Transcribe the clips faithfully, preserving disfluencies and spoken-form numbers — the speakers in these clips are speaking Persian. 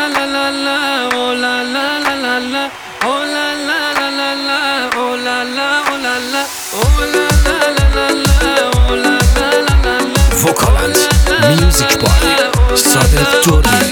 la la la, oh la la la la la, oh la la la la la, oh la la, oh la la, oh la la la la la, oh la la la la la. Vokaland Music by Sadek Jordi.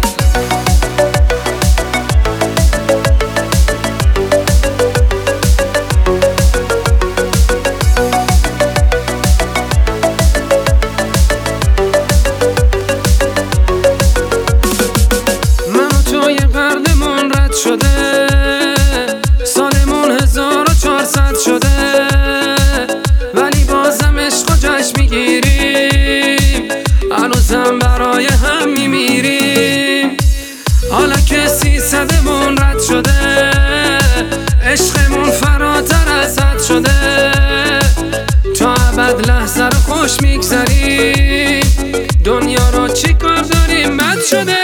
سالمون هزار و چهارصد شده ولی بازم عشق و جشن میگیریم، هنوزم برای هم میمیریم. حالا که سیصدمون رد شده، عشقمون فراتر از حد شده، تا ابد لحظه رو خوش میگذریم. دنیا رو چی کار داریم بد شده.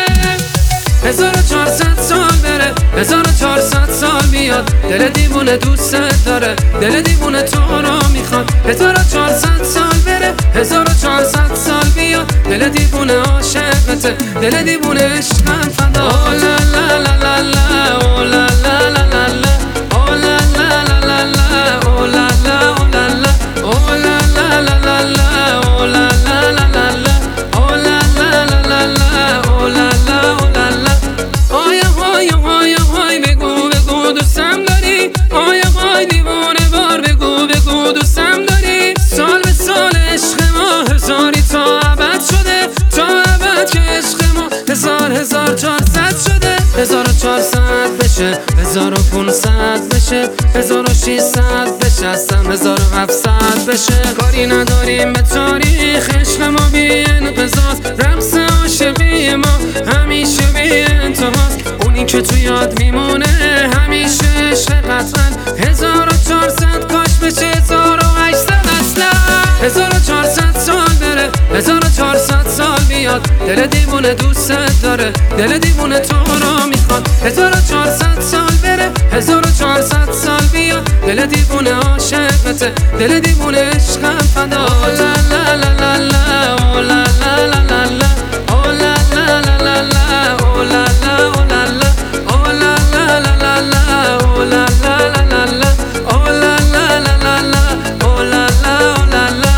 هزار و چهارصد سال بره، هزار و چهارصد سال بیاد، دل دیوونه دوست داره، دل دیوونه تو رو میخواد. هزار و چهارصد سال بره، هزار و چهارصد سال بیاد، دل دیوونه عاشقته، دل دیوونه عشقم فدا. او لا لا لا لا لا، او لا لا لا لا لا، او لا لا لا لا لا، او لا لا او لا لا، او لا لا لا لا لا، او لا لا لا لا لا، او لا لا لا لا لا، او لا لا او لا لا. آیا های های های بگو بگو دوستم داری، آیا های دیوانه بار بگو بگو دوستم داری. سال به سال عشق ما هزاری تا ابد شده، تا ابد که عشق ما هزار هزار چهارصد شده. هزار و چهارصد بشه، هزار و پونصد بشه، هزار و ششصد بشه، اصلا هزار و هفتصد بشه. کاری نداریم به تاریخ، عشق ما بی انقضاست، رقص عاشقی ما همیشه بی انتهاست. اونی که تو یاد میمونه همیشه عشق قطعا. هزار و چهارصد کاش بشه هزار و هشتصد اصلا. هزار و چهارصد سال بره، هزار و چهارصد سال بیاد، دل دیوونه دوست داره، دل دیوونه تو رو میخواد. هزار و چهارصد سال بره، هزار و چهارصد سال بیاد، دل دیوونه عاشقته، دل دیوونه عشقم فدا. لا لا لا لا لا، او لا لا لا لا لا، او لا لا لا لا لا، او لا لا او لا لا، او لا لا لا لا لا، او لا لا لا لا لا، او لا لا لا لا لا، او لا لا او لا لا.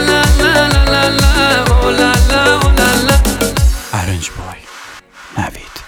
Arrange by Navid.